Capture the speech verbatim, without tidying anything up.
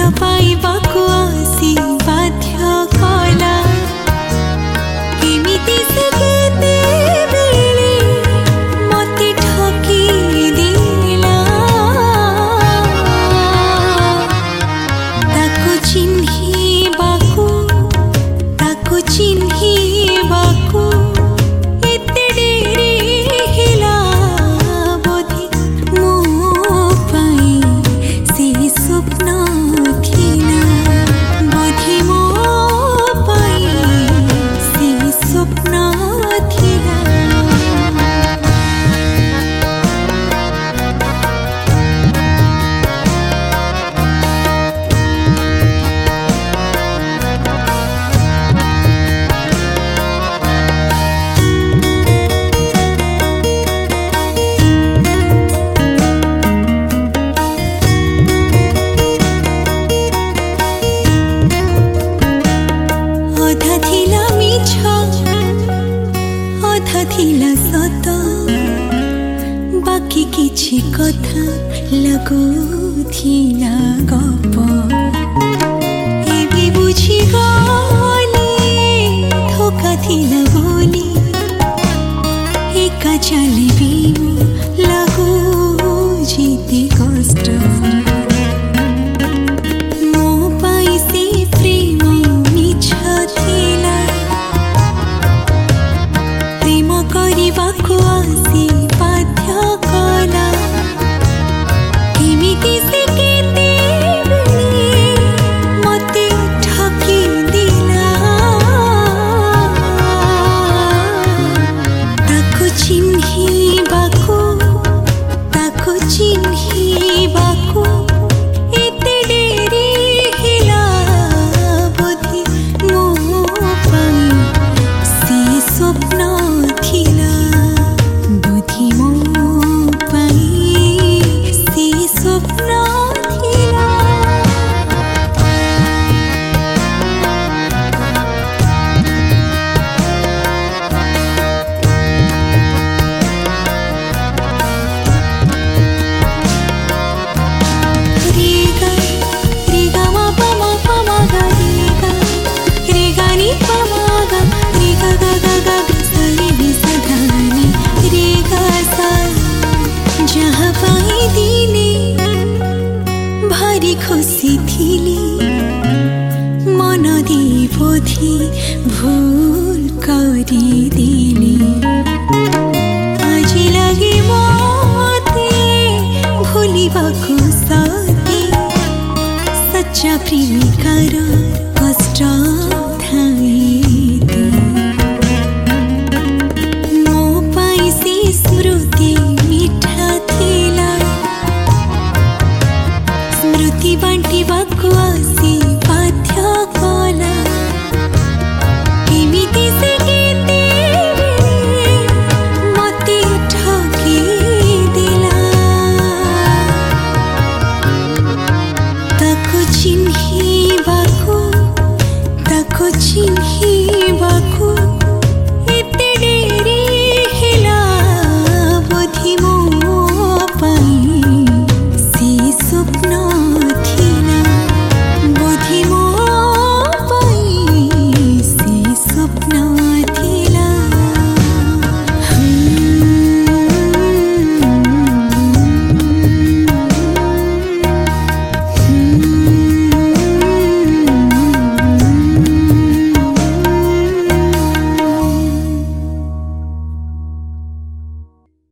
पाइबाकु आसी बाध्य कला केमिति से केते बेले मते ठकी दिला ताको चिन्हिबाकु ताको चिन्हिबाकु एते डेरी हिला बोधि मो पाई से स्वप्न थिला बोधि मो पाई से स्वप्न थिला अधा थिला मिछ अधा थिला सत बाकी किछि कथा लगुथिला गप एबे बुझी गली धोका थिला बोली एका चलिबी लगु जीती कष्ट मो पाई से प्रेम मिछ थिला प्रेम करिबाकु आसी बाध्य कला केमिति से केते बेले मते ठकी दिला ताको चिन्हिबाकु ताको चिन्हिबाकु एते डेरी हिला बोधि मो पाई से स्वप्न थिला बोधि मो पाई से स्वप्न थिला रेगा रेगा मा पा मा पा मा गा रेगा रेगा नी पा मा गा रेगा गा गा गा गा सा रे रे सा धा नी रेगा सा जहाँ पाई दिने भारी खुशी थिली मन दे बोधि भूल करी दिली आज लगे मते भूलिबाकु सते सच्चा प्रेमिकार कष्ट थाइते मो पाई से स्मृति मिठा थिला स्मृति बांटिबाकु आसी बाध्य कला केमिति से